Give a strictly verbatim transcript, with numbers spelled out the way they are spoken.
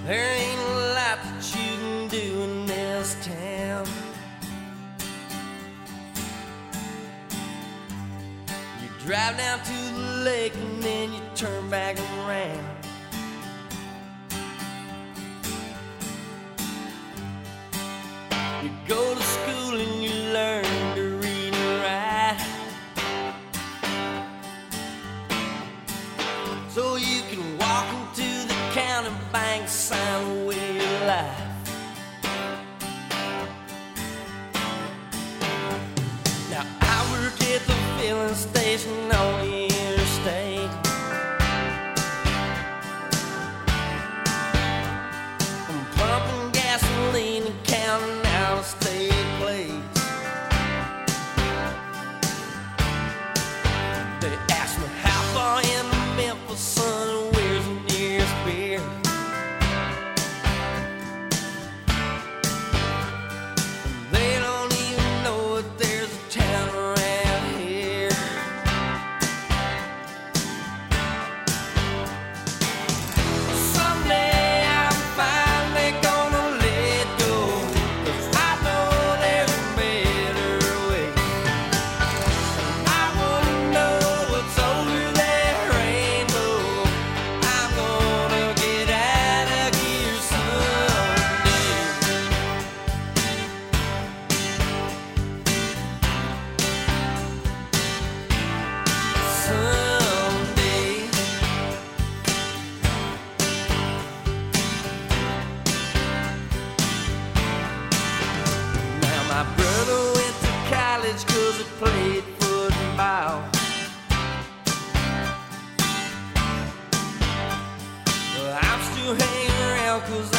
There ain't a lot that you can do in this town. You drive down to the lake and then you turn back around. You go to school and you learn to read and write, so you can walk into the county bank, sign away your life. Now I work at the filling station on the interstate. I'm pumping gasoline and counting out a state plates. They ask me how far into Memphis, son, and where's the nearest beer. And they don't even know that there's a town around here. Someday I'm finally gonna let go, 'cause I know there's a better way. I wanna know what's over that rainbow. I'm gonna get out of here someday. Someday. Now my brother went to college 'cause he played football. Well, I'm still hanging around 'cause